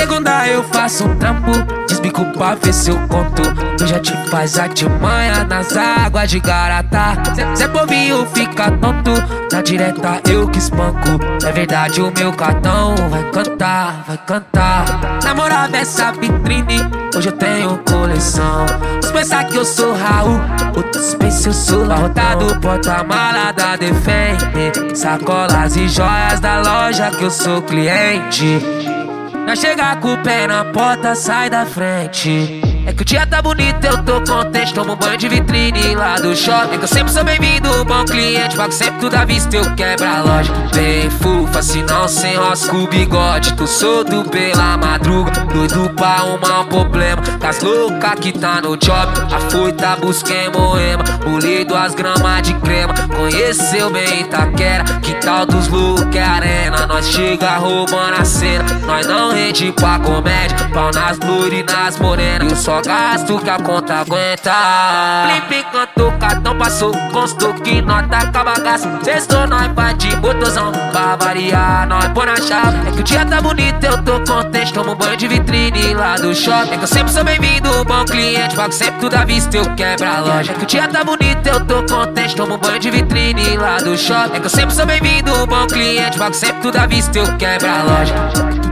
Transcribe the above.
segunda eu faço um trampo, desbico pra ver se eu conto. Tu já te faz artimanha nas águas de Garatá. Zé Povinho fica tonto, na direta eu que espanco. É verdade, o meu cartão vai cantar, vai cantar. Namorada dessa vitrine, hoje eu tenho coleção. Os pensar que eu sou Raul, outros pensam eu sou Lautado. Porta-mala da Defende, sacolas e joias da loja que eu sou cliente. Nós chega com o pé na porta, sai da frente. É que o dia tá bonito, eu tô contente. Tomo um banho de vitrine lá do shopping. É que eu sempre sou bem-vindo, bom cliente. Pago sempre tudo à vista, eu quebro a loja. Bem fufa, se não sem rosca o bigode. Tô solto pela madruga, doido pra arrumar um problema. Das loucas que tá no job, a foita busquei Moema. Pulei 2 gramas de crema, conheceu bem Itaquera. Quintal dos loucos é arena, nós chega roubando a cena. Nós não rende pra comédia, pau nas loiras e nas morenas. Eu só gasto que a conta aguenta. Flip enquanto o cartão passou, constou que nós taca bagaço. Sextou, nós vai de botozão, pra variar, nós põe na chave. É que o dia tá bonito, eu tô contente. Tomo um banho de vitrine lá do shopping. É que eu sempre sou bem-vindo, bom cliente. Pago sempre tudo à vista, eu quebro a loja. É que o dia tá bonito, eu tô contente. Tomo um banho de vitrine lá do shopping. É que eu sempre sou bem-vindo, bom cliente. Pago sempre tudo à vista, eu quebro a loja.